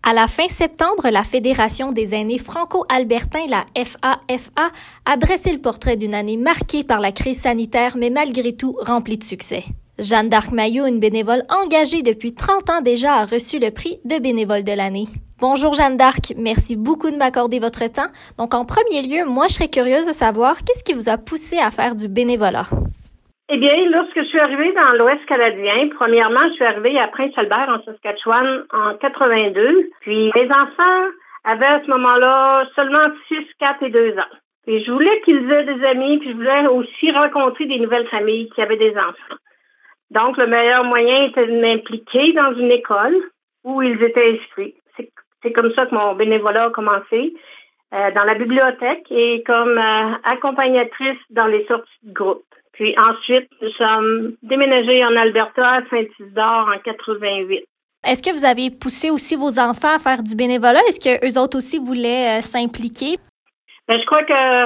À la fin septembre, la Fédération des aînés franco-albertains, la FAFA, a dressé le portrait d'une année marquée par la crise sanitaire, mais malgré tout remplie de succès. Jeanne d'Arc Maillot, une bénévole engagée depuis 30 ans déjà, a reçu le prix de bénévole de l'année. Bonjour Jeanne d'Arc, merci beaucoup de m'accorder votre temps. Donc en premier lieu, moi je serais curieuse de savoir qu'est-ce qui vous a poussé à faire du bénévolat? Eh bien, lorsque je suis arrivée dans l'Ouest canadien, premièrement, je suis arrivée à Prince-Albert, en Saskatchewan, en 82. Puis, mes enfants avaient à ce moment-là seulement 6, 4 et 2 ans. Puis, je voulais qu'ils aient des amis, puis je voulais aussi rencontrer des nouvelles familles qui avaient des enfants. Donc, le meilleur moyen était de m'impliquer dans une école où ils étaient inscrits. C'est comme ça que mon bénévolat a commencé, dans la bibliothèque et comme accompagnatrice dans les sorties de groupe. Puis ensuite, nous sommes déménagés en Alberta, à Saint-Isidore, en 88. Est-ce que vous avez poussé aussi vos enfants à faire du bénévolat? Est-ce qu'eux autres aussi voulaient s'impliquer? Je crois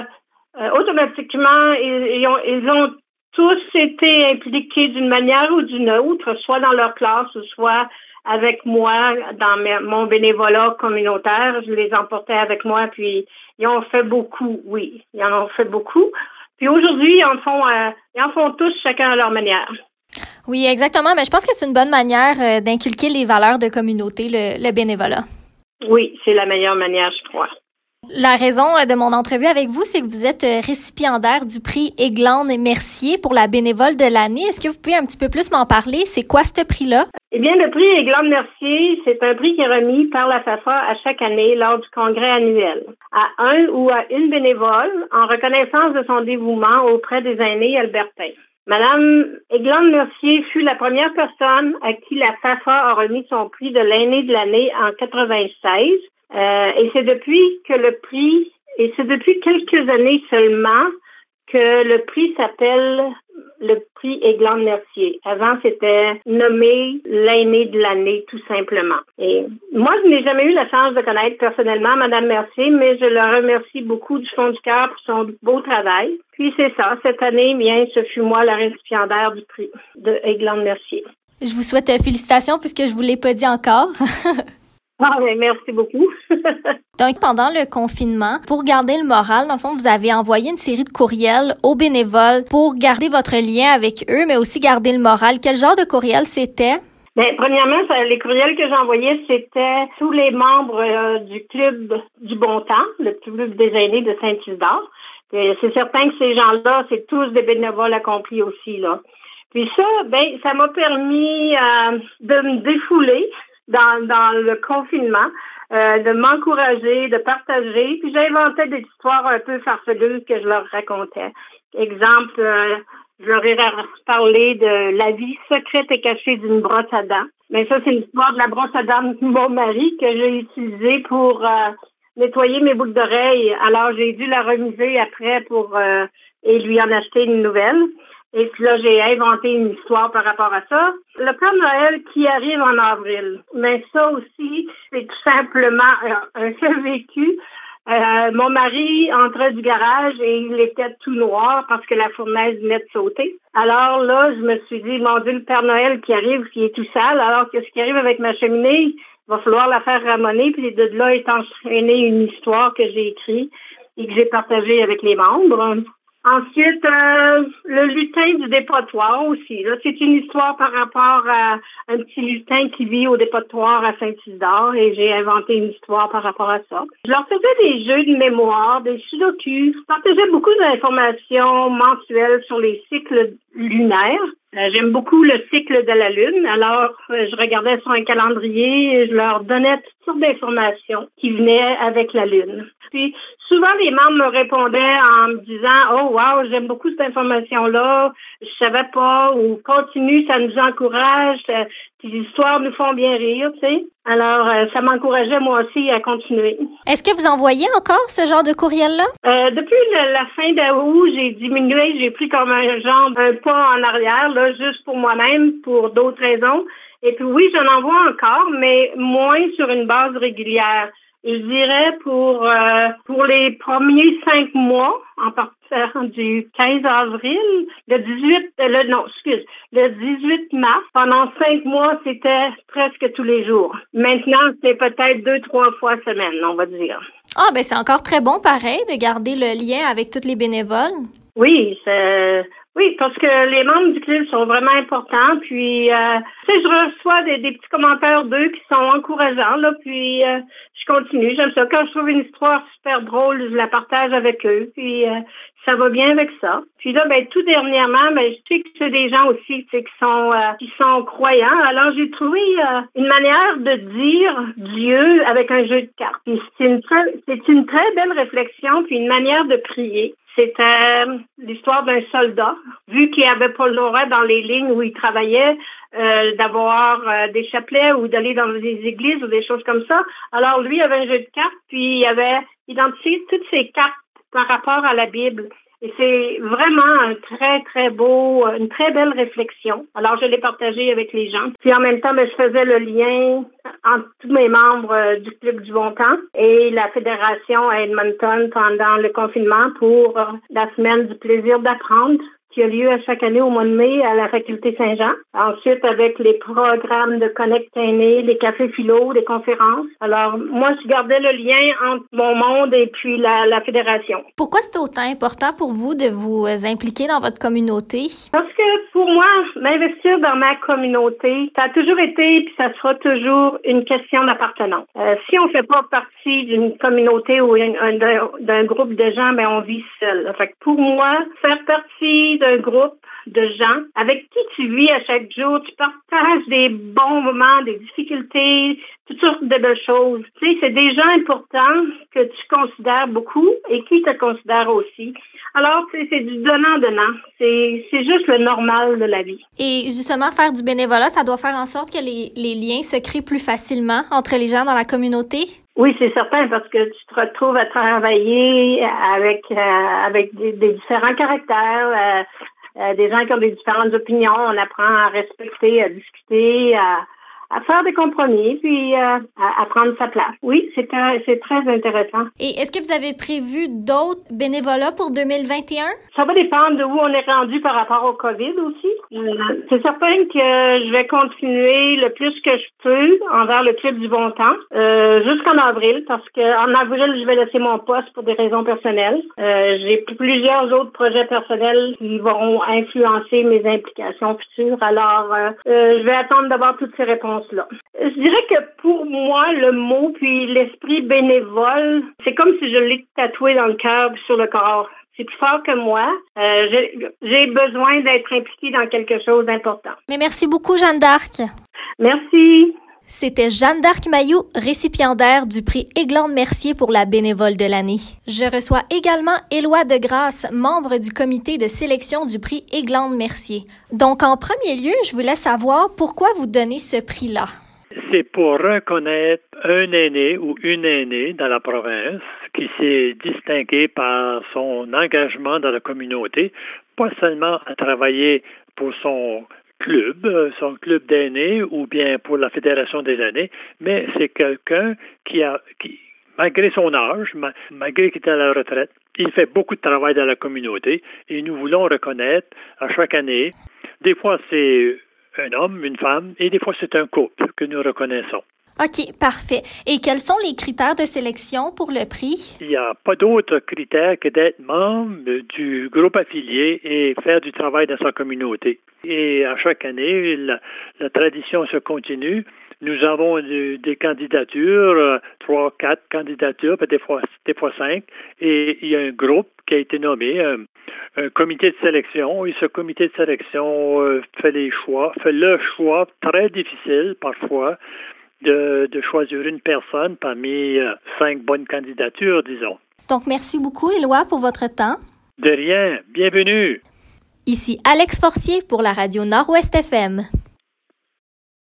que automatiquement, ils ont tous été impliqués d'une manière ou d'une autre, soit dans leur classe ou soit avec moi dans mon bénévolat communautaire. Je les emportais avec moi, puis ils en ont fait beaucoup, oui. Ils en ont fait beaucoup. Puis aujourd'hui, ils en font tous chacun à leur manière. Oui, exactement. Mais je pense que c'est une bonne manière d'inculquer les valeurs de communauté, le bénévolat. Oui, c'est la meilleure manière, je crois. La raison de mon entrevue avec vous, c'est que vous êtes récipiendaire du prix Aiglande et Mercier pour la bénévole de l'année. Est-ce que vous pouvez un petit peu plus m'en parler? C'est quoi ce prix-là? Eh bien, le prix Aiglande Mercier, c'est un prix qui est remis par la FAFA à chaque année lors du congrès annuel à un ou à une bénévole en reconnaissance de son dévouement auprès des aînés albertains. Madame Aiglande Mercier fut la première personne à qui la FAFA a remis son prix de l'aîné de l'année en 96. Et c'est depuis quelques années seulement que le prix s'appelle le prix Aiglande Mercier. Avant, c'était nommé l'aîné de l'année, tout simplement. Et moi, je n'ai jamais eu la chance de connaître personnellement Madame Mercier, mais je la remercie beaucoup du fond du cœur pour son beau travail. Puis c'est ça, cette année, bien, ce fut moi la récipiendaire du prix de Aiglande Mercier. Je vous souhaite félicitations puisque je vous l'ai pas dit encore. Ah, ben, merci beaucoup. Donc, pendant le confinement, pour garder le moral, dans le fond, vous avez envoyé une série de courriels aux bénévoles pour garder votre lien avec eux, mais aussi garder le moral. Quel genre de courriel c'était? Bien, premièrement, les courriels que j'envoyais, c'était tous les membres du club du Bon Temps, le club des aînés de Saint-Isidore. C'est certain que ces gens-là, c'est tous des bénévoles accomplis aussi, là. Puis ça, ben, ça m'a permis de me défouler dans le confinement, de m'encourager, de partager. Puis j'inventais des histoires un peu farfelues que je leur racontais. Exemple, je leur ai parlé de la vie secrète et cachée d'une brosse à dents. Mais ça, c'est l'histoire de la brosse à dents de mon mari que j'ai utilisée pour nettoyer mes boucles d'oreilles. Alors, j'ai dû la remiser après et lui en acheter une nouvelle. Et puis là, j'ai inventé une histoire par rapport à ça. Le Père Noël qui arrive en avril. Mais ça aussi, c'est tout simplement un fait vécu. Mon mari entrait du garage et il était tout noir parce que la fournaise venait de sauter. Alors là, je me suis dit, mon Dieu, le Père Noël qui arrive, qui est tout sale, alors qu'est-ce qui arrive avec ma cheminée? Il va falloir la faire ramoner. Puis de là est enchaînée une histoire que j'ai écrite et que j'ai partagée avec les membres. Ensuite, le lutin du dépotoir aussi. Là, c'est une histoire par rapport à un petit lutin qui vit au dépotoir à Saint-Isidore et j'ai inventé une histoire par rapport à ça. Je leur faisais des jeux de mémoire, des sudoku. Je partageais beaucoup d'informations mensuelles sur les cycles lunaires. J'aime beaucoup le cycle de la Lune. Alors, je regardais sur un calendrier et je leur donnais toutes sortes d'informations qui venaient avec la Lune. Puis, souvent, les membres me répondaient en me disant « Oh, wow, j'aime beaucoup cette information-là, je savais pas » ou « Continue, ça nous encourage, tes histoires nous font bien rire », tu sais. Alors, ça m'encourageait moi aussi à continuer. Est-ce que vous envoyez encore ce genre de courriel-là? Depuis la fin d'août, j'ai diminué, j'ai pris comme un pas en arrière, là, juste pour moi-même, pour d'autres raisons. Et puis oui, j'en envoie encore, mais moins sur une base régulière. Et je dirais pour les premiers 5 mois, en partant du 15 avril, le 18 mars, pendant 5 mois, c'était presque tous les jours. Maintenant, c'est peut-être 2-3 fois semaine, on va dire. Ah, ben c'est encore très bon, pareil, de garder le lien avec tous les bénévoles. Oui, parce que les membres du club sont vraiment importants. Puis, je reçois des petits commentaires d'eux qui sont encourageants, là. Puis, je continue. J'aime ça. Quand je trouve une histoire super drôle, je la partage avec eux. Puis, ça va bien avec ça. Puis là, tout dernièrement, je sais que c'est des gens aussi, qui sont croyants. Alors, j'ai trouvé une manière de dire Dieu avec un jeu de cartes. Puis, c'est une très belle réflexion, puis une manière de prier. C'était l'histoire d'un soldat, vu qu'il avait pas le droit dans les lignes où il travaillait d'avoir des chapelets ou d'aller dans des églises ou des choses comme ça. Alors lui avait un jeu de cartes, puis il avait identifié toutes ces cartes par rapport à la Bible. Et c'est vraiment un très, très beau, une très belle réflexion. Alors, je l'ai partagé avec les gens. Puis en même temps, je faisais le lien entre tous mes membres du Club du Bon Temps et la fédération à Edmonton pendant le confinement pour la semaine du plaisir d'apprendre, qui a lieu à chaque année au mois de mai à la faculté Saint-Jean. Ensuite, avec les programmes de Connect Aînés, les cafés philo, les conférences. Alors, moi, je gardais le lien entre mon monde et puis la fédération. Pourquoi c'est autant important pour vous de vous impliquer dans votre communauté? Parce que pour moi, m'investir dans ma communauté, ça a toujours été puis ça sera toujours une question d'appartenance. Si on fait pas partie d'une communauté ou d'un groupe de gens, on vit seul. Fait que pour moi, faire partie d'un groupe de gens avec qui tu vis à chaque jour, tu partages des bons moments, des difficultés, toutes sortes de belles choses. Tu sais, c'est des gens importants que tu considères beaucoup et qui te considèrent aussi. Alors, c'est du donnant-donnant. C'est juste le normal de la vie. Et justement, faire du bénévolat, ça doit faire en sorte que les liens se créent plus facilement entre les gens dans la communauté? Oui, c'est certain, parce que tu te retrouves à travailler avec des différents caractères, des gens qui ont des différentes opinions. On apprend à respecter, à discuter, à faire des compromis, puis à prendre sa place. Oui, c'est très intéressant. Et est-ce que vous avez prévu d'autres bénévolats pour 2021? Ça va dépendre de où on est rendu par rapport au COVID aussi. C'est certain que je vais continuer le plus que je peux envers le Club du Bon Temps jusqu'en avril, parce qu'en avril, je vais laisser mon poste pour des raisons personnelles. J'ai plusieurs autres projets personnels qui vont influencer mes implications futures. Alors, je vais attendre d'avoir toutes ces réponses-là. Je dirais que pour moi, le mot puis l'esprit bénévole, c'est comme si je l'ai tatoué dans le cœur puis sur le corps. C'est plus fort que moi. J'ai besoin d'être impliquée dans quelque chose d'important. Mais merci beaucoup, Jeanne d'Arc. Merci. C'était Jeanne d'Arc Mailloux, récipiendaire du prix Églande-Mercier pour la bénévole de l'année. Je reçois également Éloi Degrasse, membre du comité de sélection du prix Églande-Mercier. Donc, en premier lieu, je voulais savoir pourquoi vous donnez ce prix-là. C'est pour reconnaître un aîné ou une aînée dans la province qui s'est distingué par son engagement dans la communauté, pas seulement à travailler pour son club d'aînés ou bien pour la Fédération des aînés, mais c'est quelqu'un qui malgré son âge, malgré qu'il est à la retraite, il fait beaucoup de travail dans la communauté et nous voulons reconnaître à chaque année. Des fois, c'est un homme, une femme, et des fois, c'est un couple que nous reconnaissons. OK, parfait. Et quels sont les critères de sélection pour le prix? Il n'y a pas d'autre critère que d'être membre du groupe affilié et faire du travail dans sa communauté. Et à chaque année, la tradition se continue. Nous avons des candidatures, 3, 4 candidatures, peut-être des fois 5, et il y a un groupe qui a été nommé, un comité de sélection, et ce comité de sélection fait le choix très difficile parfois de choisir une personne parmi 5 bonnes candidatures, disons. Donc, merci beaucoup, Éloi, pour votre temps. De rien. Bienvenue. Ici Alex Fortier pour la radio Nord-Ouest FM.